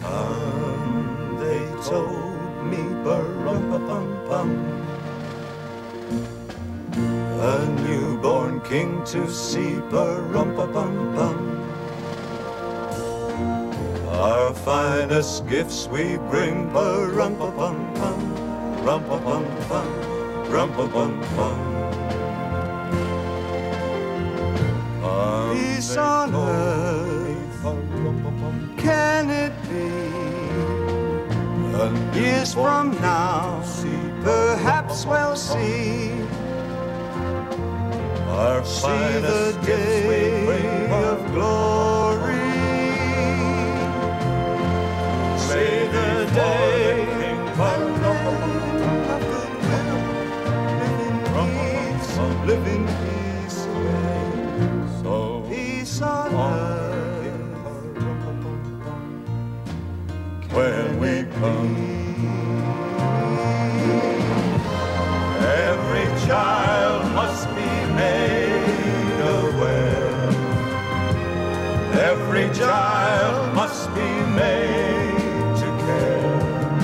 They told me, ba-rum-pa-pum-pum, a newborn king to see, ba-rum-pa-pum-pum. Our finest gifts we bring, ba-rum-pa-pum-pum, rum-pa-pum-pum, rum-pa-pum-pum. Peace on earth, can it be? Years from now, perhaps we'll see the day of glory. See the day of live in peace, so peace on earth when we come. Every child must be made aware. Every child must be made to care.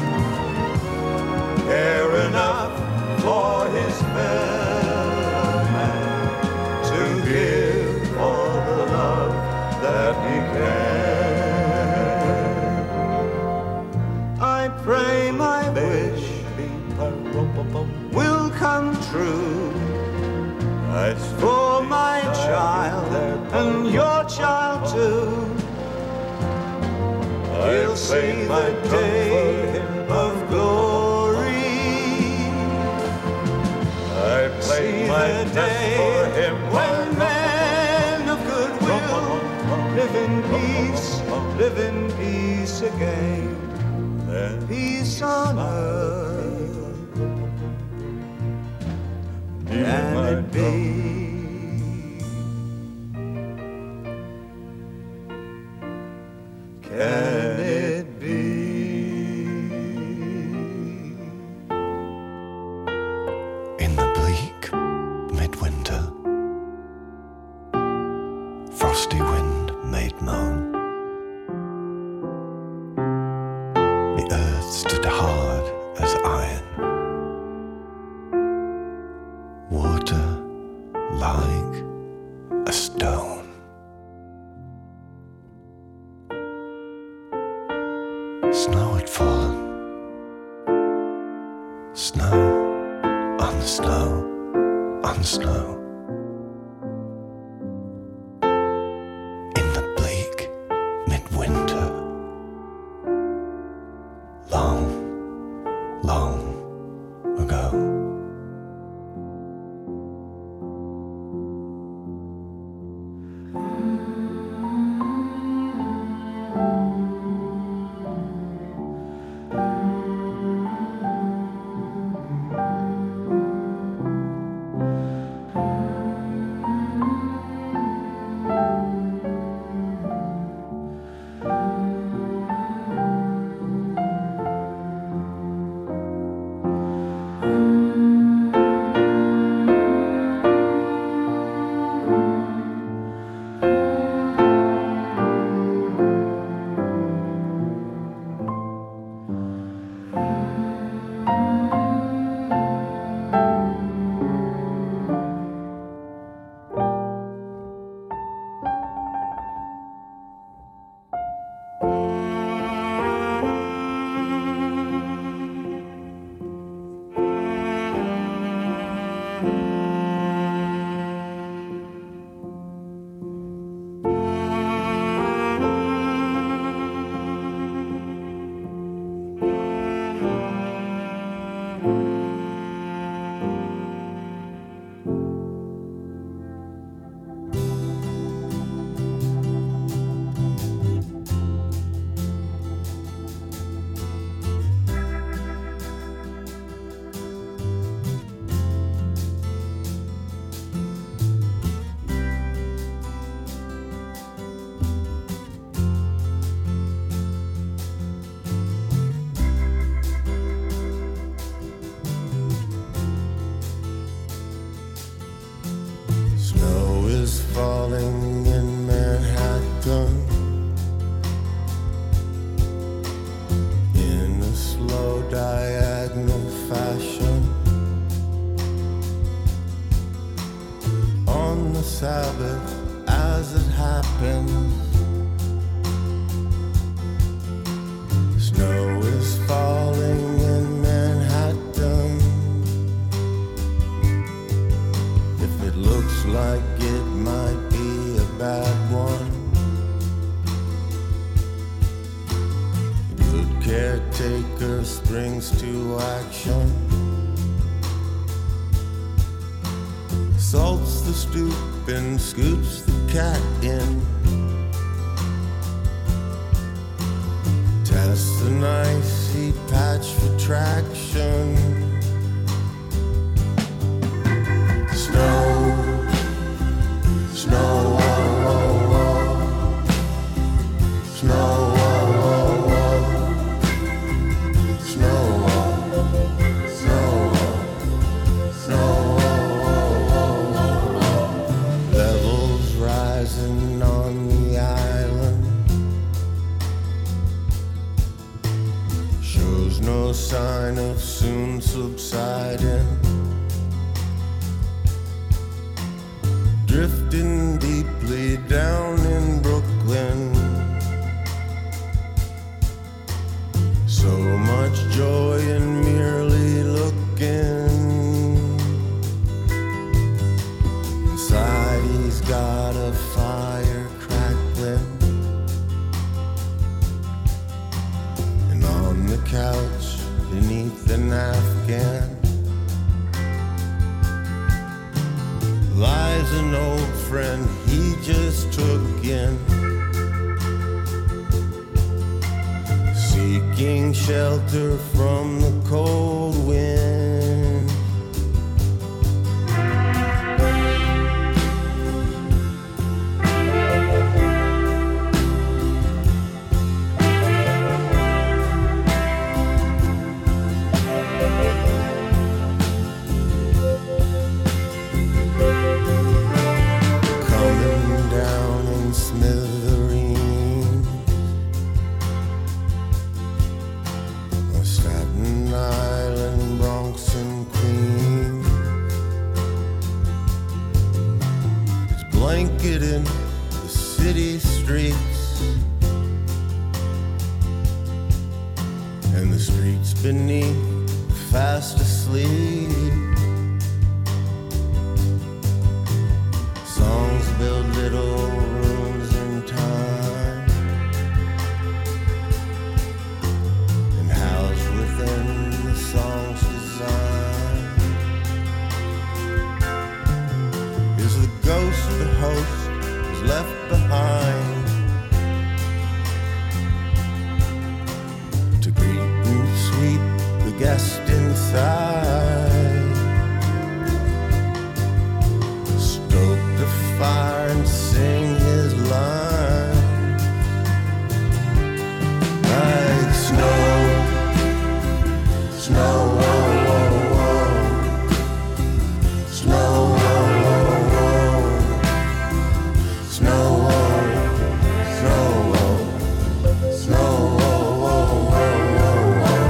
Care enough for his fellow man, to give all the love that he can. I pray my wish will come true for my child and your child too. He'll see the day of glory. I play my day for him when men of goodwill live in peace again. Then peace on earth. Can it be? Can it be? In the bleak midwinter, frosty wind made moan. The earth stood hard as iron, water like a stone. Snow had fallen, snow on the snow, on the snow. In the bleak midwinter, long, long ago. diagonal fashion on the Sabbath as it happens. Snow is falling in Manhattan. If it looks like it might be a bad one, good caretaker springs to action, salts the stoop and scoots the cat in, tests an icy patch for traction. Snow, snow, oh, oh, oh. Snow, oh, oh, oh. Snow, oh, snow, oh, snow, oh, oh, oh, oh. Levels rising on the island, shows no sign of soon subsiding. Drifting deeply down in Brooklyn, so much joy in merely looking. Inside he's got a fire crackling, and on the couch beneath an Afghan lies an old friend he just took in, seeking shelter from the cold wind. Blanketed the city streets, and the streets beneath fast asleep. Songs build little rooms in time, and housed within the song's design is the ghost the host was left behind to greet and sweep the guest inside, stoke the fire and sing his line like snow, snow, oh, oh, oh. Snow, oh, oh, oh. Snow, oh, snow, oh, snow, oh, oh, oh, oh, oh.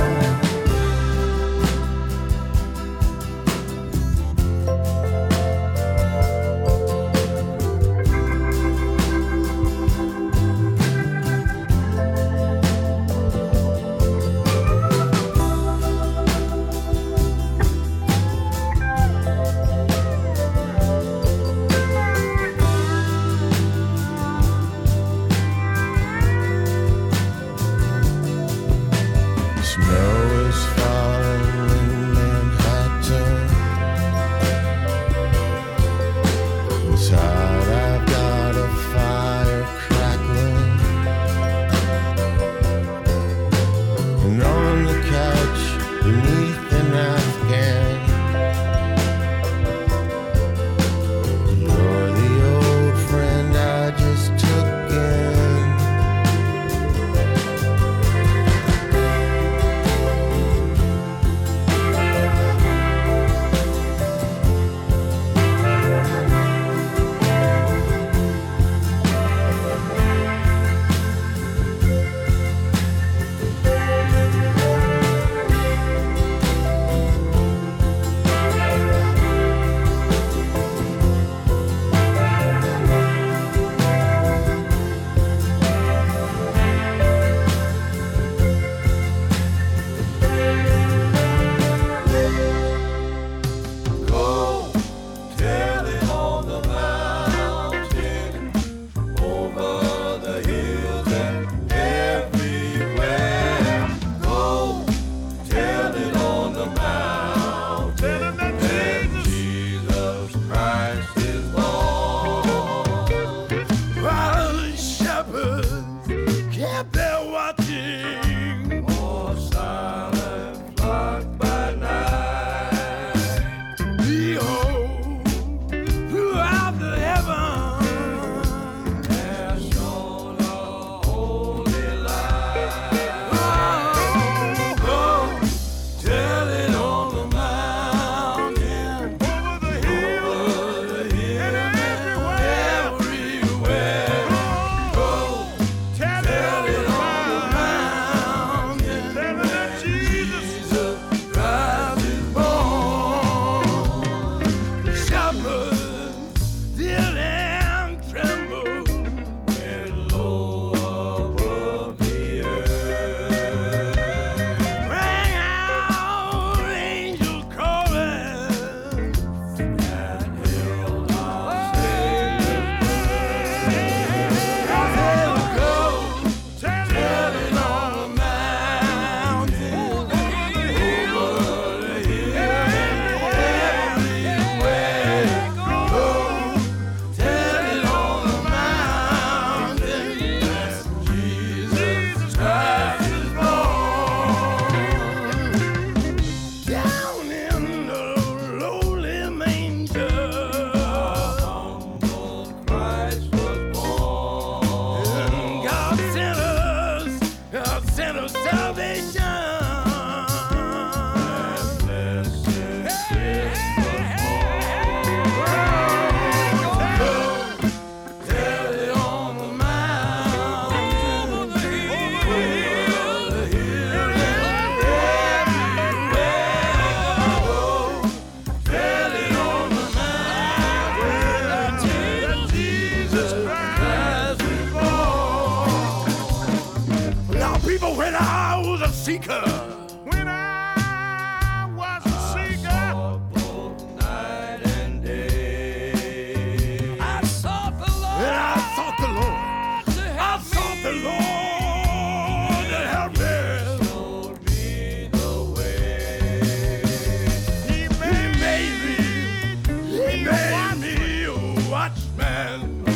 a sinner salvation. When I was a seeker, when I was a seeker, both night and day, I sought the Lord. And I sought the Lord. I sought the Lord to help me. Showed me the way. He made me a watchman.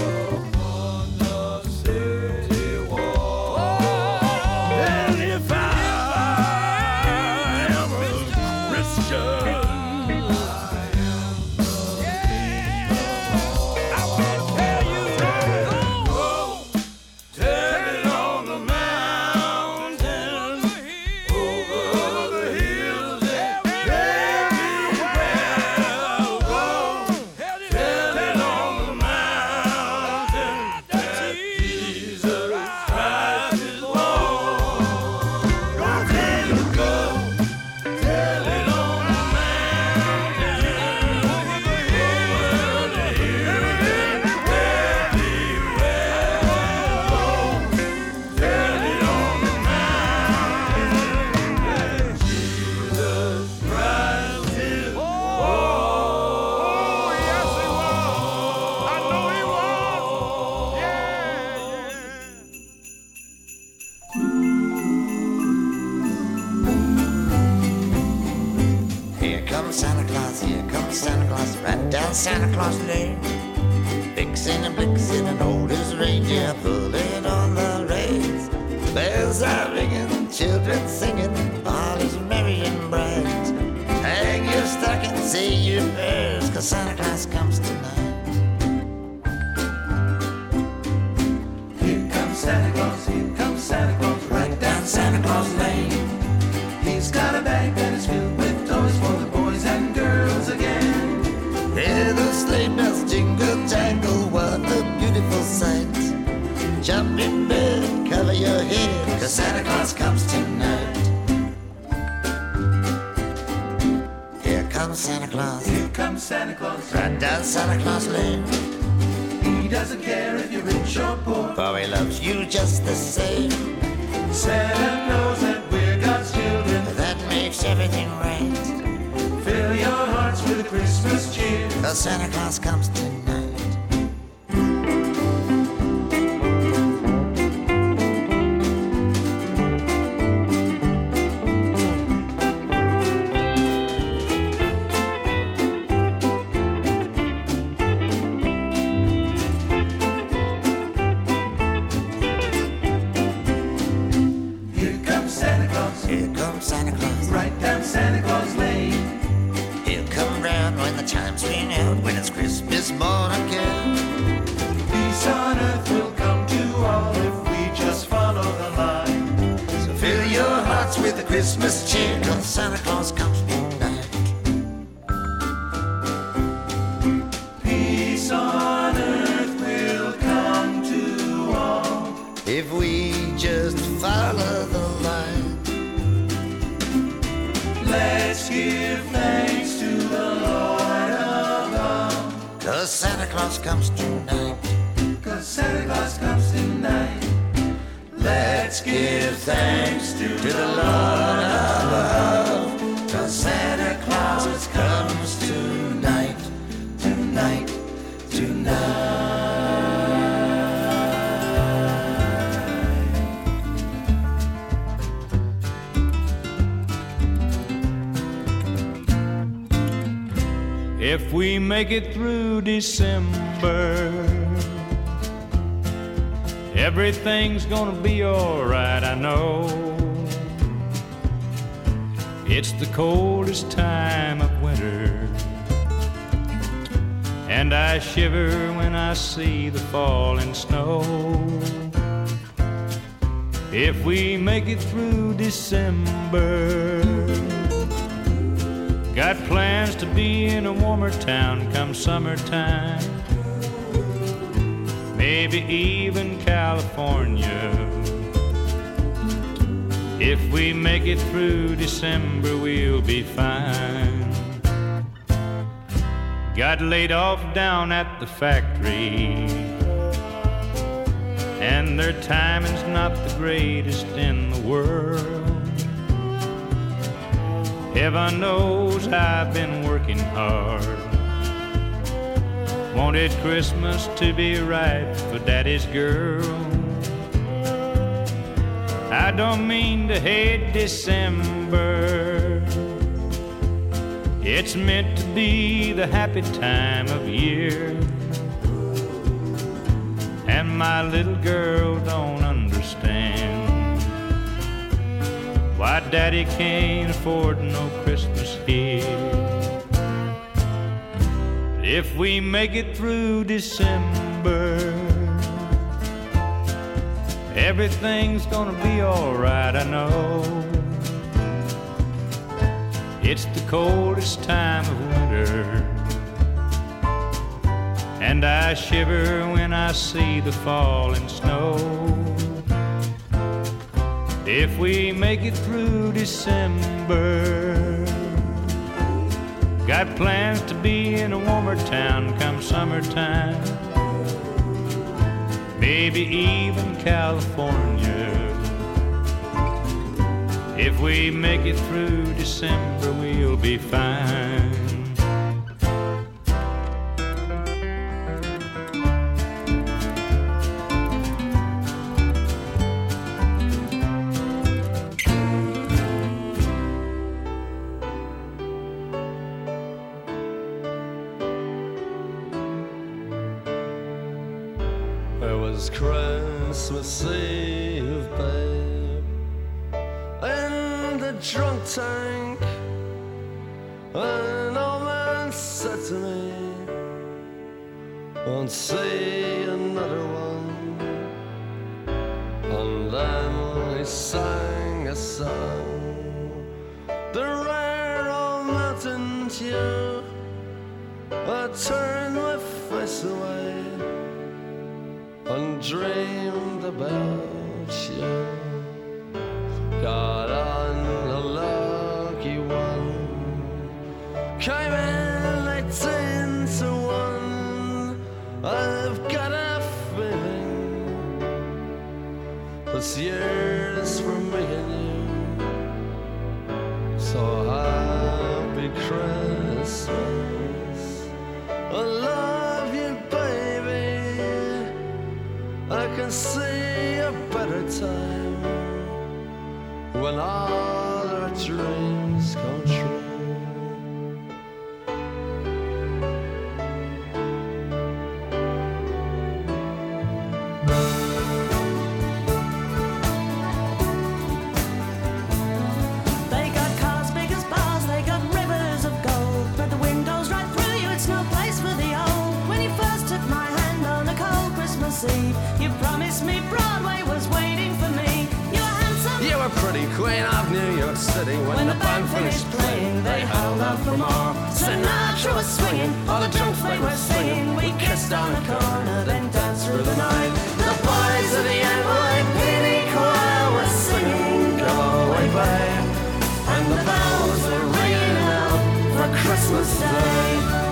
Santa Claus Lane, Vixen and Blitzen and old as reindeer pulling on the reins. Bells are ringing, children singing, all is merry and bright. Hang your stocking, say your prayers, 'cause Santa Claus comes tonight. Here comes Santa Claus, right down Santa Claus Lane. He's got a bag that is filled with toys for the boys and girls again. Hear the sleigh bells jingle jangle, what a beautiful sight. Jump in bed, cover your head, 'cause Santa Claus comes tonight. Here comes Santa Claus, right down Santa Claus Lane. He doesn't care if you're rich or poor, for he loves you just the same. Santa knows that we're God's children, that makes everything right. Fill your hearts with a Christmas cheer, 'cause Santa Claus comes tonight. Here comes Santa Claus, Santa Claus, right down Santa Claus Lane. He'll come round when the chimes ring out, when it's Christmas morn again. Peace on earth will come to all if we just follow the line. So fill your hearts with the Christmas cheer, 'cause Santa Claus comes tonight. Peace on earth will come to all if we just follow the line. Let's give thanks to the Lord above, 'cause Santa Claus comes tonight. 'Cause Santa Claus comes tonight. Let's give thanks to the Lord above, 'cause Santa Claus comes tonight, tonight, tonight. If we make it through December, everything's gonna be alright, I know. It's the coldest time of winter, and I shiver when I see the falling snow. if we make it through December. Got plans to be in a warmer town come summertime, maybe even California. If we make it through December, we'll be fine. Got laid off down at the factory, and their timing's not the greatest in the world. Heaven knows I've been working hard. Wanted Christmas to be right for Daddy's girl. I don't mean to hate December. It's meant to be the happy time of year. And my little girl don't understand why Daddy can't afford no Christmas here. If we make it through December, everything's gonna be alright, I know. It's the coldest time of winter, and I shiver when I see the falling snow. If we make it through December, got plans to be in a warmer town come summertime, maybe even California. If we make it through December, we'll be fine. It was Christmas Eve, babe, in the drunk tank. An old man said to me, won't see another one. And then he sang a song, the rare old mountain dew. I turned my face away and dreamed about you. Got on a lucky one, came in 18 to 1. I've got a feeling this year's for me and you. So happy Christmas, I love you, baby. I can see a better time when all our dreams come true. They got cars big as bars, they got rivers of gold, but the windows right through you, it's no place for the old. When you first took my hand on a cold Christmas Eve, you promised me Broadway was waiting for me. You were handsome, You were pretty queen of New York City. When the band finished playing, they held out for more. Sinatra was swinging, all the drunks they were singing. We kissed on the corner, then danced through the night. The boys of the NYPD choir were singing, "Go Away, Babe," and the bells were ringing out for Christmas Day.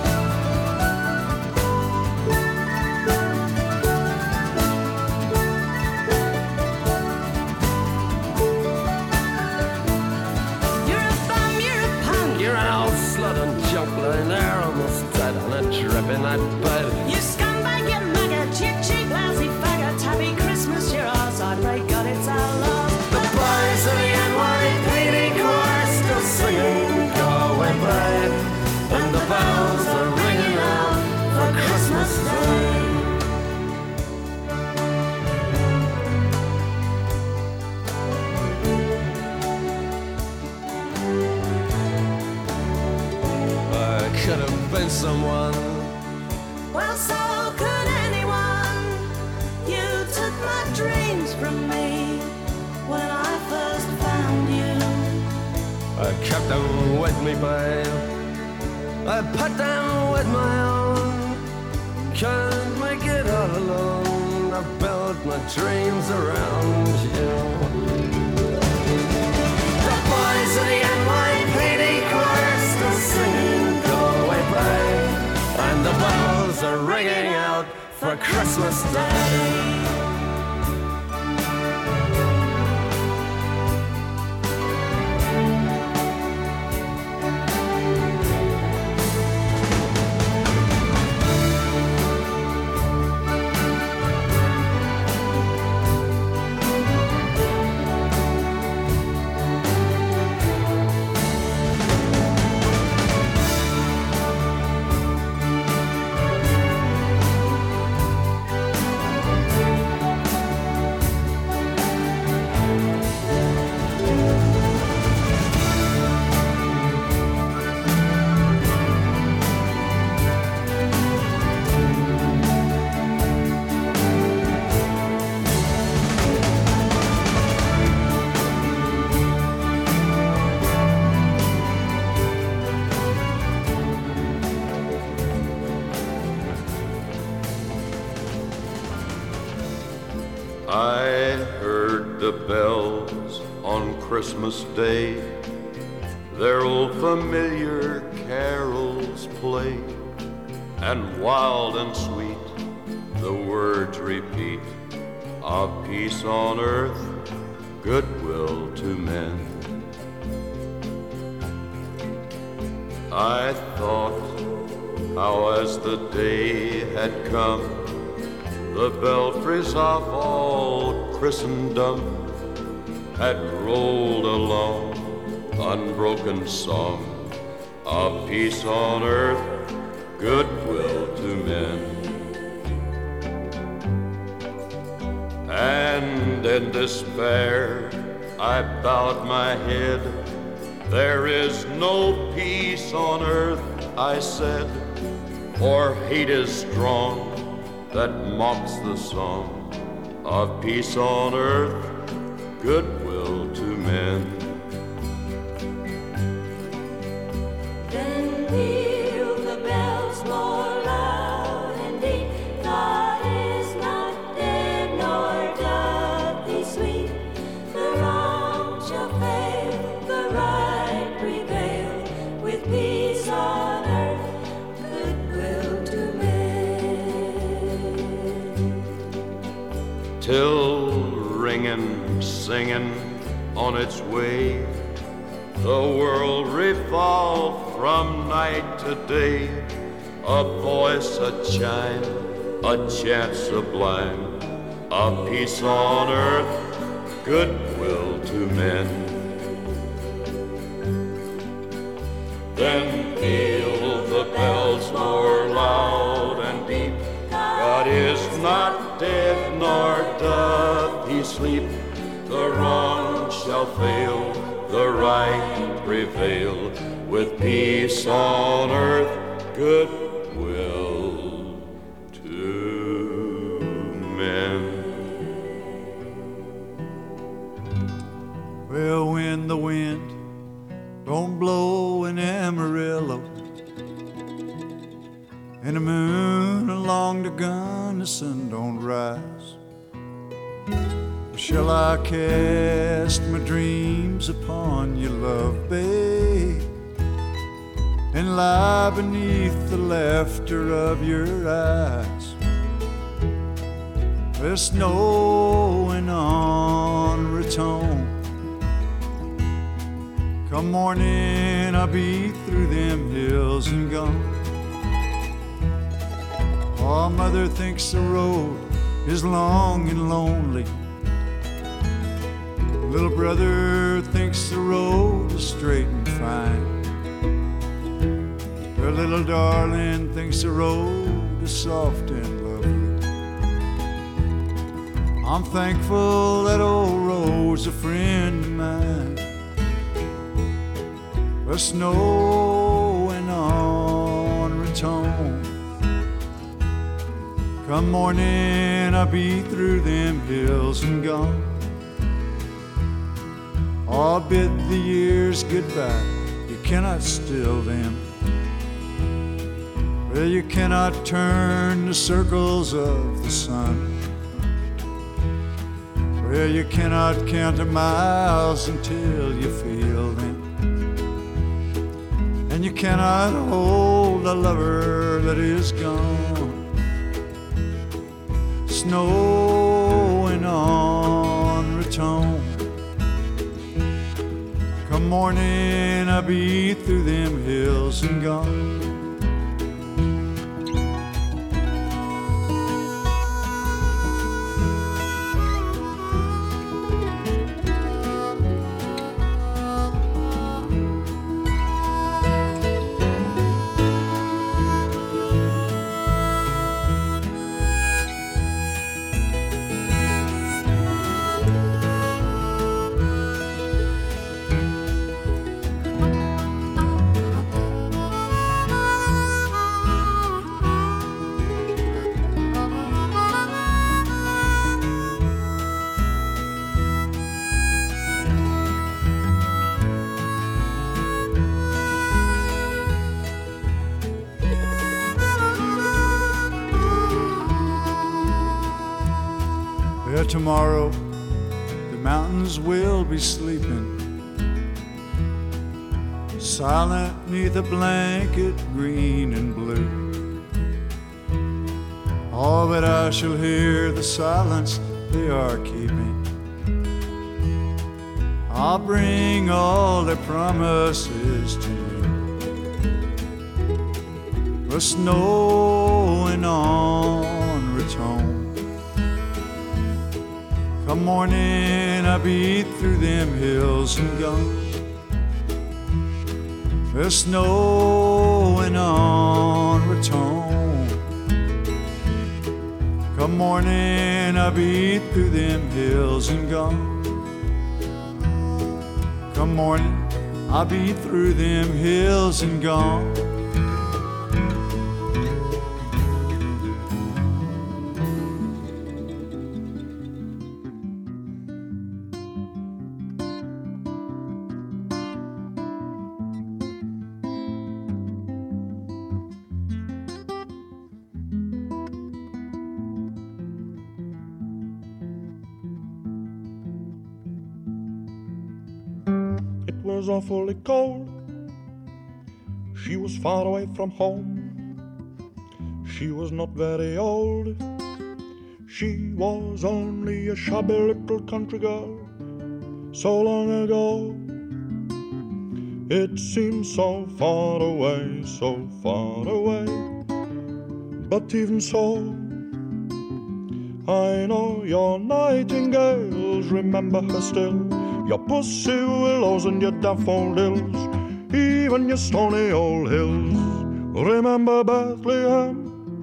You're a bum, you're a punk, You're an old slut and junk lying there almost dead on a dripping that bed. you scumbag, you maggot, you cheap, lousy faggot. Happy Christmas, you're ours, I pray God it's our love. The boys of the NYPD choir still singing, "Go Away, Babe," and the bells are ringing out for Christmas Day. I could have been someone. Well, so could anyone. You took my dreams from me. kept them with me, babe. I put them with my own. Can't make it all alone. I built my dreams around you. The boys of the NYPD choir still singing Galway Bay, and the bells are ringing out for Christmas Day. I heard the bells on Christmas Day, their old familiar carols play, and wild and sweet the words repeat of peace on earth, goodwill to men. I thought how as the day had come, the belfries of all Christendom had rolled along unbroken song of peace on earth, goodwill to men. And in despair I bowed my head. There is no peace on earth, I said, for hate is strong that mocks the song of peace on earth, goodwill to men. Then peal the bells more loud and deep. God is not dead, nor doth he sleep. The wrong shall fail, the right prevail, with peace on earth, goodwill to men. Till ringing, singing on its way, the world revolved from night to day. A voice, a chime, a chant sublime of peace on earth, goodwill to men. Then peal the bells more loud and deep. God is not dead, nor doth he sleep. The wrong shall fail, the right prevail, with peace on earth, goodwill to men. Well, when the wind don't blow in Amarillo, and the moon along the gun, the sun don't rise, shall I cast my dreams upon your love, babe, and lie beneath the laughter of your eyes? There's snowing on Raton. Come morning, I'll be through them hills and gone. Oh, mother thinks the road is long and lonely. Little brother thinks the road is straight and fine. Her little darling thinks the road is soft and lovely. I'm thankful that old road's a friend of mine. The snowing on Raton. Come morning, I'll be through them hills and gone. or bid the years goodbye. You cannot still them. Well, you cannot turn the circles of the sun. Well, you cannot count the miles until you feel them. And you cannot hold a lover that is gone. Snowing on Raton. Come morning, I'll be through them hills and gone. Tomorrow the mountains will be sleeping, silent neath a blanket green and blue. Oh, but I shall hear the silence they are keeping. I'll bring all their promises to you. The snowing on Raton. Come morning, I'll be through them hills and gone. There's snowing on Raton. Come morning, I'll be through them hills and gone. Come morning, I'll be through them hills and gone. It was awfully cold. She was far away from home. She was not very old. She was only a shabby little country girl. So long ago, it seems so far away, so far away. But even so, I know your nightingales remember her still. Your pussy willows and your daffodils, even your stony old hills, remember Bethlehem.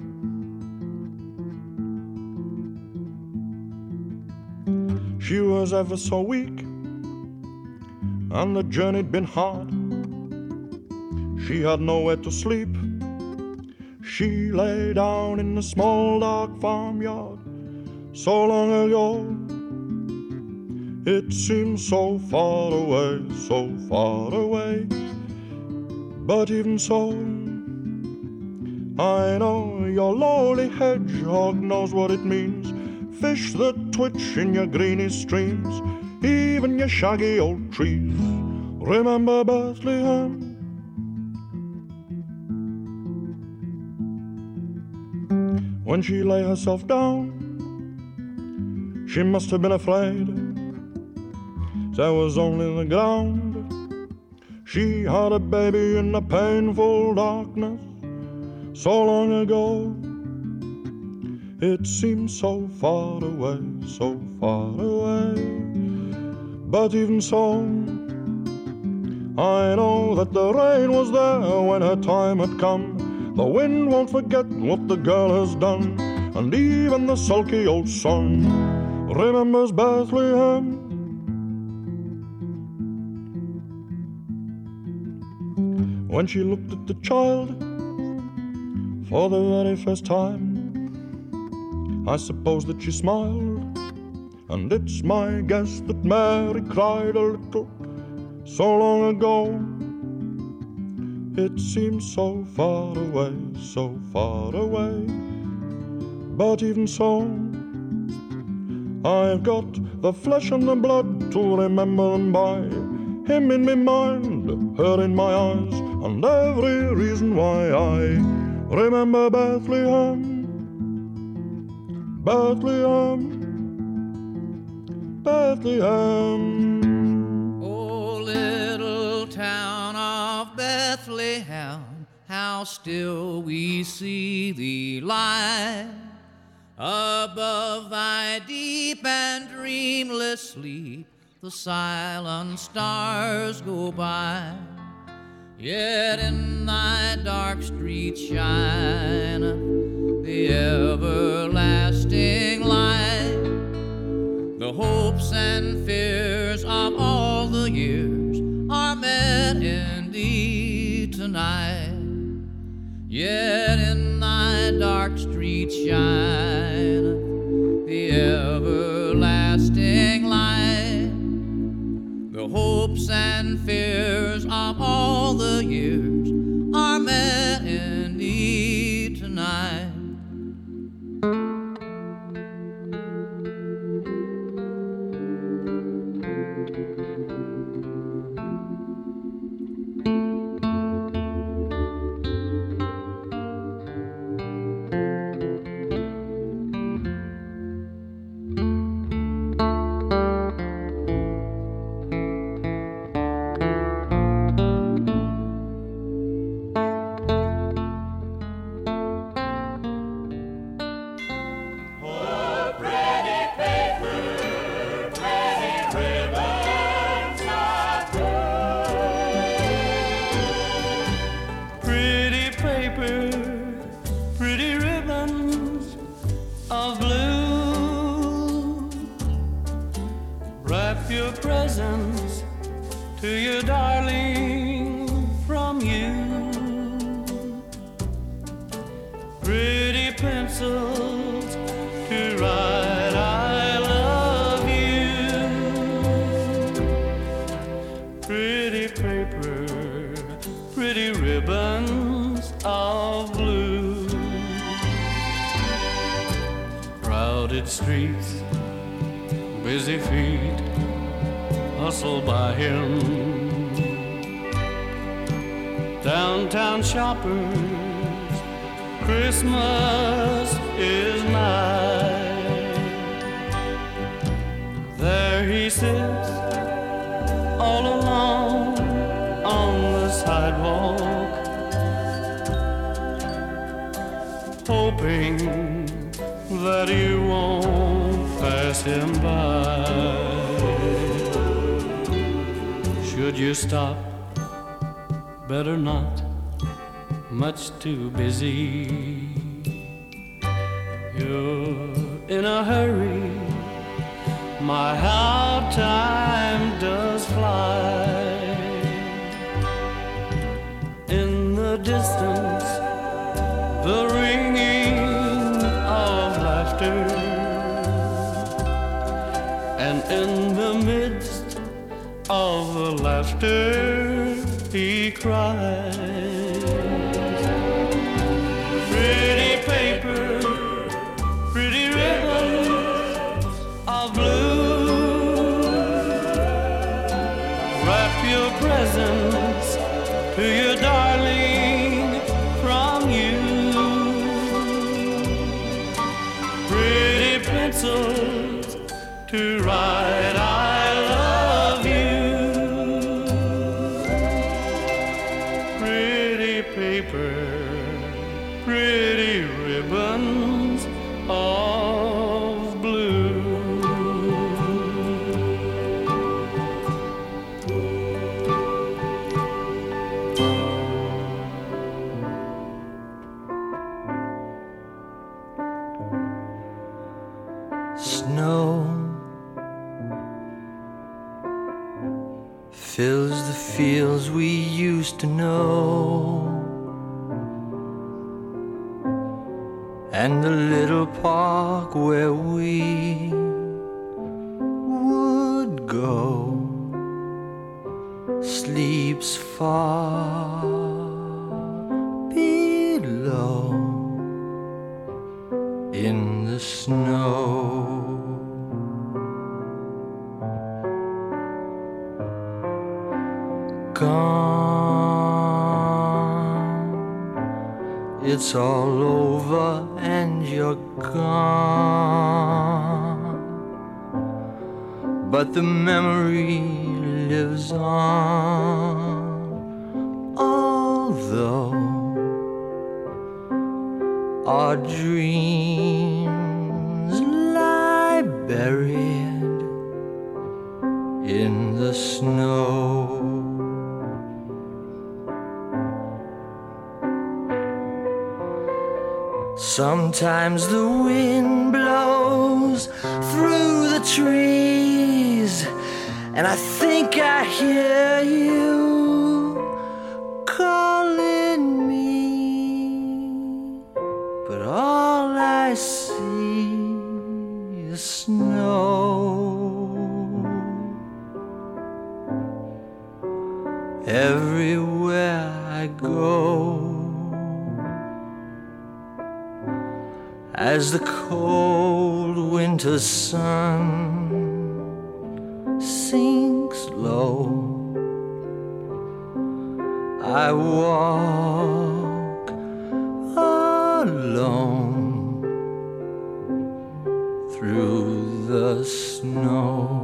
She was ever so weak, and the journey'd been hard. She had nowhere to sleep. She lay down in a small dark farmyard. So long ago, it seems so far away, so far away. But even so, I know your lowly hedgehog knows what it means. Fish that twitch in your greeny streams, even your shaggy old trees, remember Bethlehem. When she lay herself down, she must have been afraid. There was only the ground. She had a baby in a painful darkness. So long ago, it seems so far away, so far away. But even so, I know that the rain was there when her time had come. The wind won't forget what the girl has done, and even the sulky old sun remembers Bethlehem. When she looked at the child for the very first time, I suppose that she smiled and it's my guess that Mary cried a little so long ago. It seems so far away, so far away. But even so, I've got the flesh and the blood to remember them by. Him in my mind, her in my eyes, and every reason why I remember Bethlehem, Bethlehem, Bethlehem. Oh, little town of Bethlehem, how still we see thee lie above thy deep and dreamless sleep. The silent stars go by, yet in thy dark street shine the everlasting light. The hopes and fears of all the years are met in thee tonight, yet in thy dark street shine the everlasting light. The hopes and fears of all the years are met in thee tonight. Stop, better not, much too busy. You're in a hurry, my how time does fly. In the distance, the ringing of laughter, and in the midst of the laughter he cries. Pretty paper, pretty ribbons of blue, wrap your presents to your darling from you. Pretty pencils to write I love you. Pretty ribbons of blue. Snow fills the fields we used to know, and the little park where we go sleeps far below in the snow. Gone, it's all over and you're gone, but the memory lives on, although our dreams lie buried in the snow. Sometimes the wind blows through the trees, and I think I hear you calling me, but all I see is snow. Everywhere I go, as the cold winter sun sinks low, I walk alone through the snow.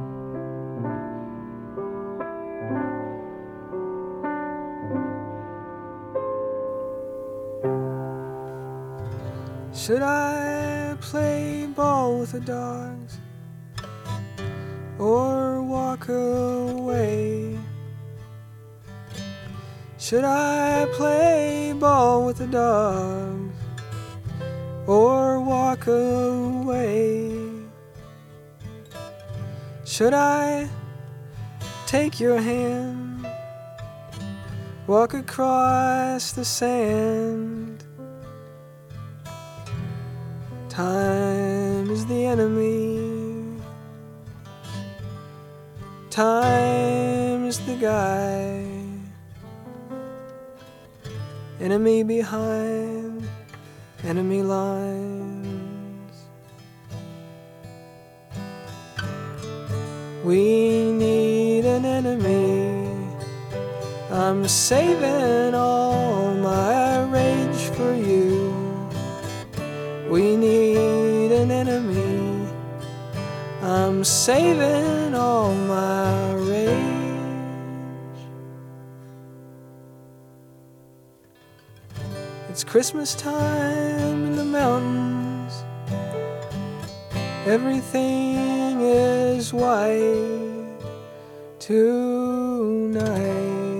Should I play ball with the dogs or walk away? Should I play ball with the dogs or walk away? Should I take your hand, walk across the sand? Time is the enemy, time is the guy, enemy behind enemy lines. We need an enemy. I'm saving all my rage for you. We need an enemy. I'm saving all my rage. It's Christmas time in the mountains. Everything is white tonight.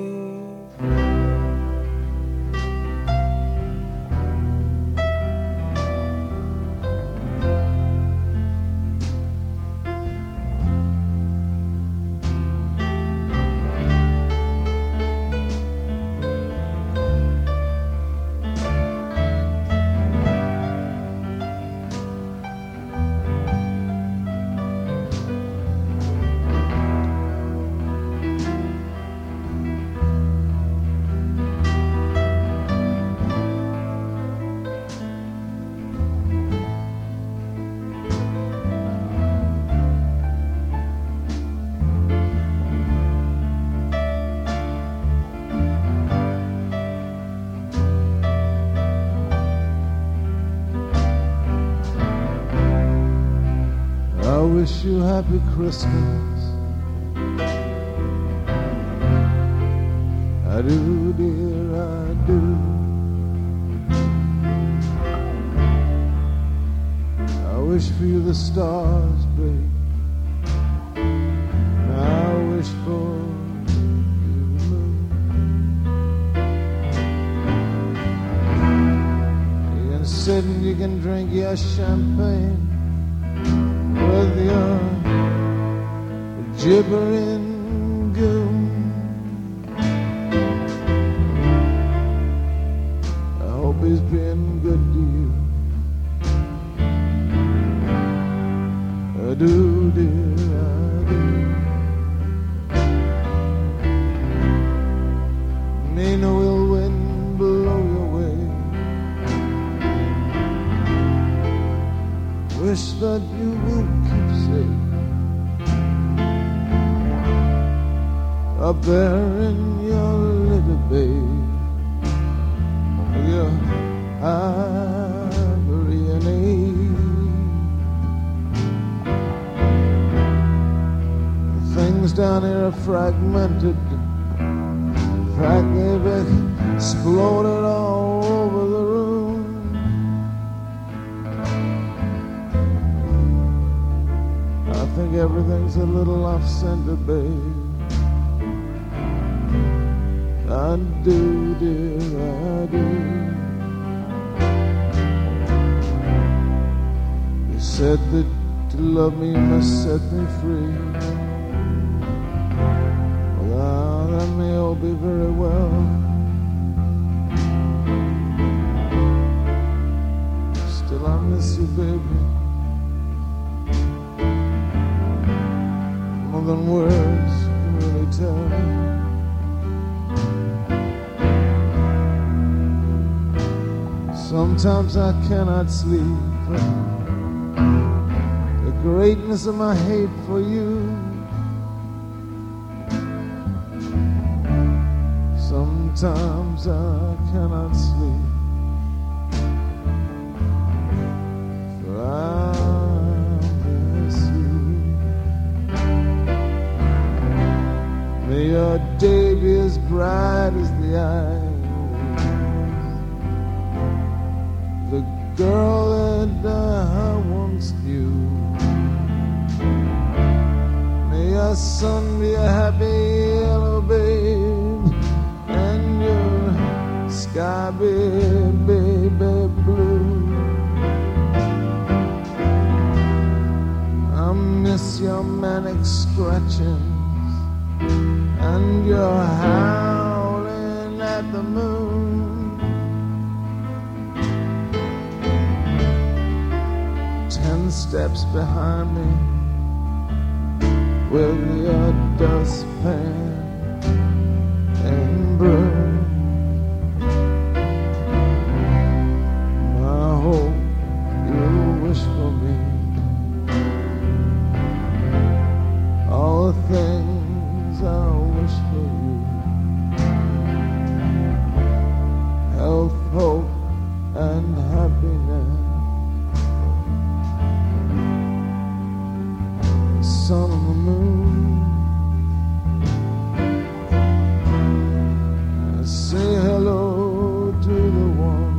I wish you happy Christmas. I do, dear, I do. I wish for you the stars, babe. And I wish for you the moon. You can sit and you can drink your champagne with your gibbering goon. I hope he's been good to you. I do, dear, I do. that you will keep safe up there in your little bay, your ivory and age. Things down here are fragmented. In fact, they've exploded all over the room. I think everything's a little off center, babe. I do, dear, I do. You said that to love me you must set me free. Well, that may all be very well. Still, I miss you, baby, more than words can really tell. Sometimes I cannot sleep. The greatness of my hate for you. Sometimes I cannot sleep, for I miss you. May your day be as bright as the eye. The girl that I once knew. May your sun be a happy yellow, babe, and your sky be baby blue. I miss your manic scratchings and your howling at the moon. 10 steps behind me with your dustpan and broom. I hope you'll wish for me all the things I wish for you. Health, hope, and happiness. Sun and the moon. Say hello to the one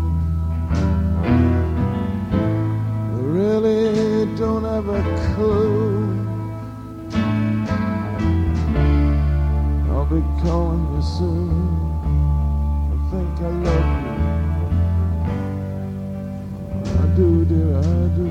who really don't have a clue. I'll be calling you soon. I think I love you. I do, dear, I do.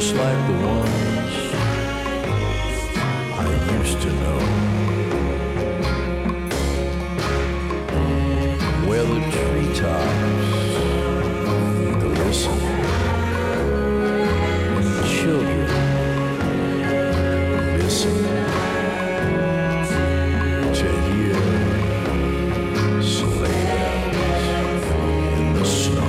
just like the ones I used to know, where the treetops glisten, and the children listen to hear sleigh bells in the snow.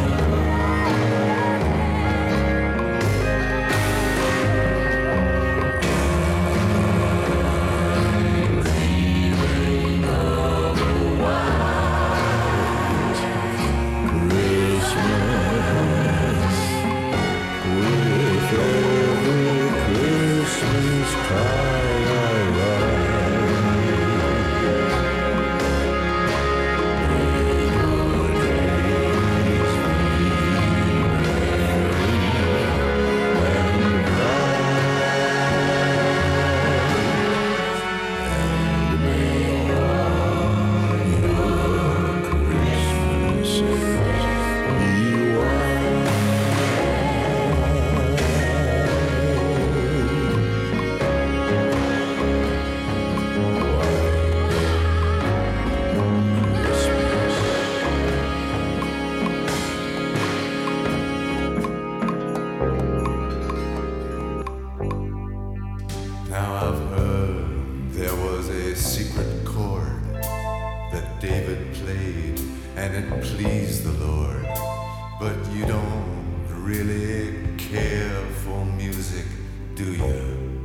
Now I've heard there was a secret chord that David played and it pleased the Lord. But you don't really care for music, do you?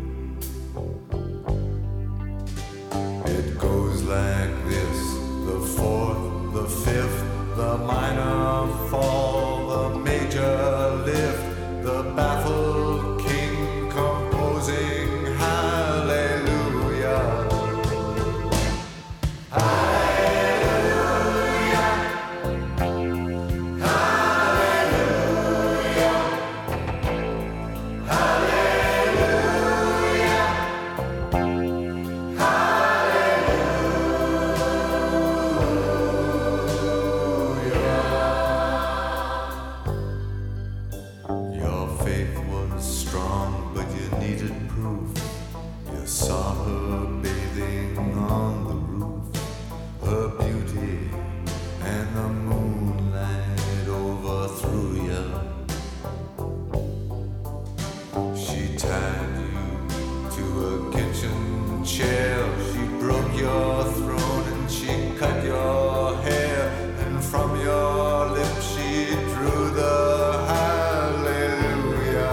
It goes like this: the fourth, the fifth, the minor fall, the major lift, the baffled king composing hallelujah. Hallelujah. Hallelujah. Hallelujah. Your faith was strong, but you needed proof. You saw her bathing on the roof, her beauty and the moonlight overthrew you. She tied you to a kitchen chair, she broke your throne and she cut your hair, and from your lips she drew the hallelujah.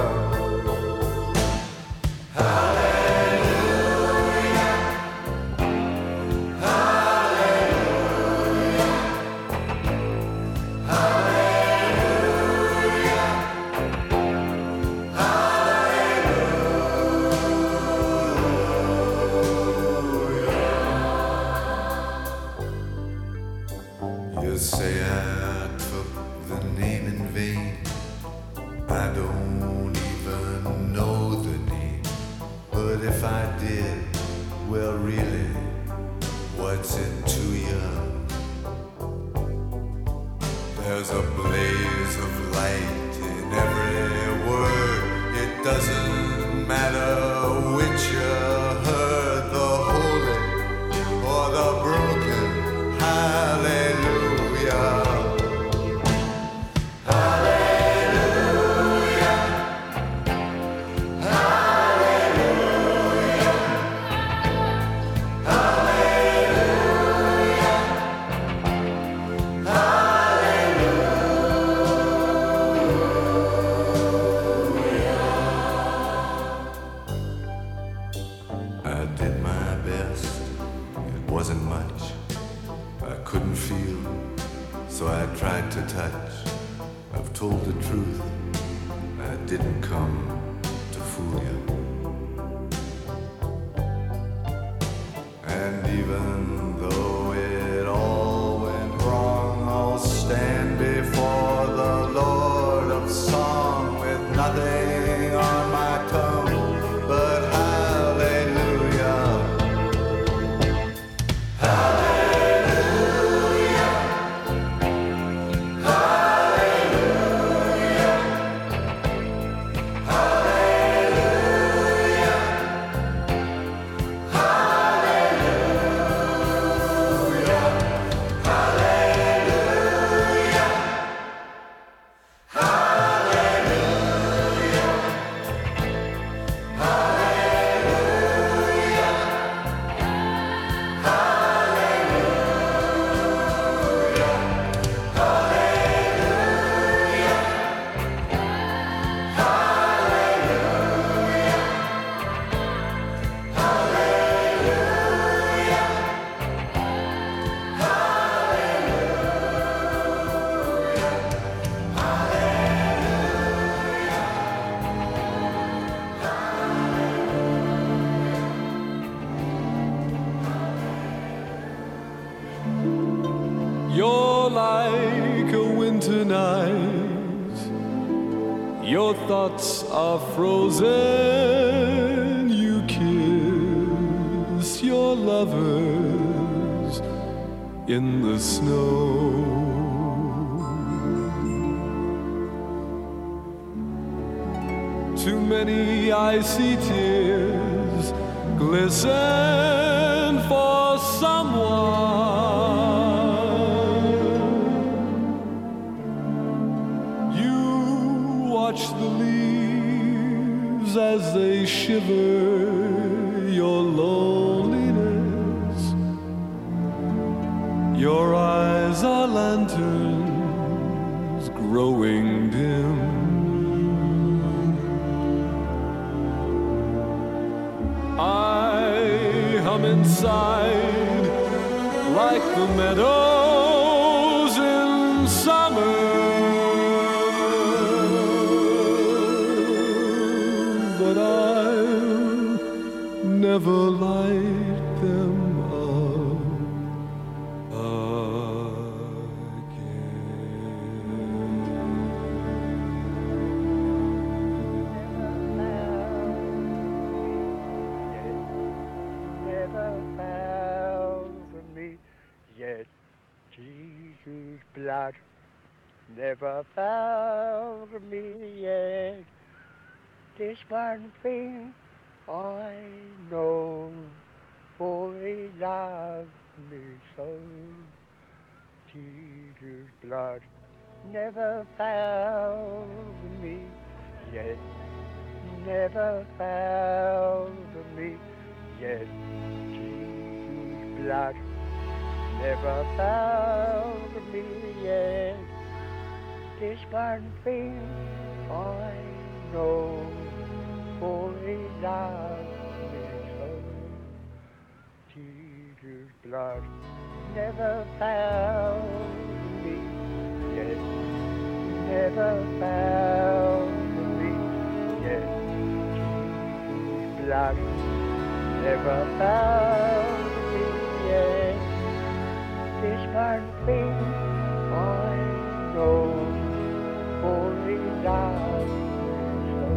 Hallelujah. Hallelujah. Hallelujah. Hallelujah. You say I took the name in vain. I don't even know the name. But if I did, well, really, what's it to you? There's a blaze of light in every word. It doesn't matter which you heard, the holy or the broken. Hallelujah. Hallelujah. Hallelujah. Hallelujah. I did my best. It wasn't much. I couldn't feel, so I tried to touch. I've told the truth. I didn't come to fool you. And even though it all went wrong, I'll stand before the Lord of Song with nothing on my tongue but hallelujah. Hallelujah. Hallelujah. Hallelujah. tonight. Your thoughts are frozen. You kiss your lovers in the snow. Too many icy tears glisten for someone. You watch the leaves as they shiver your loneliness. Your eyes are lanterns growing dim. I hum inside like the meadows in summer, but I'll never light them up blood never found me yet. This one thing I know, for he loved me so. Jesus' blood never found me yet, never found me yet. Jesus' blood never found me yet. This one thing I know, for he loved me so. Jesus' blood never found me yet, never found me yet. Jesus' blood never found me yet. This one thing I know, for he loves me so.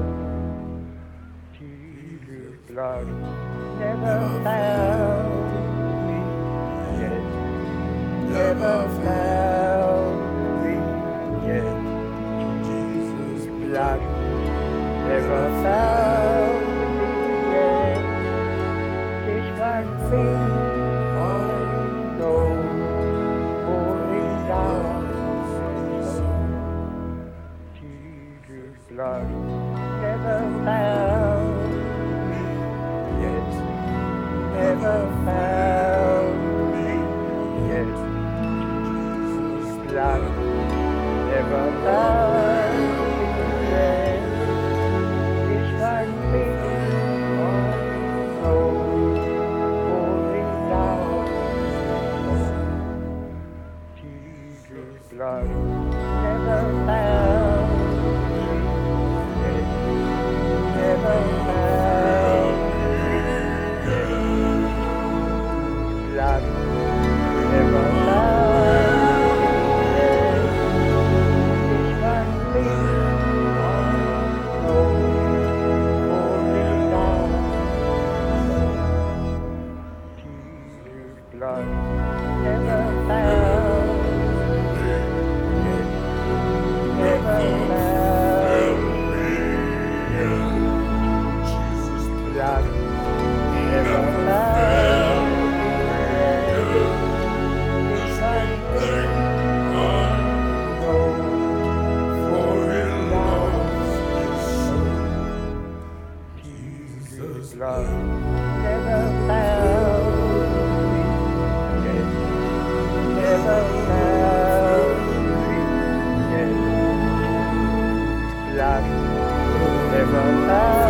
Jesus' blood never found me yet, never found me yet. Jesus' blood never found me yet. This one thing I know, blood never found me yet, never found me yet. Jesus' blood never found me yet. This one thing I know, for he loves me so. Jesus' blood never found never found me yet. Blood never found me yet. This one thing I know, for he loves me so. Jesus' blood never found me yet, never found me yet. Blood never found me yet. This one thing I know, for he loves me so. Jesus' blood never found me yet, never found me yet. Blood never found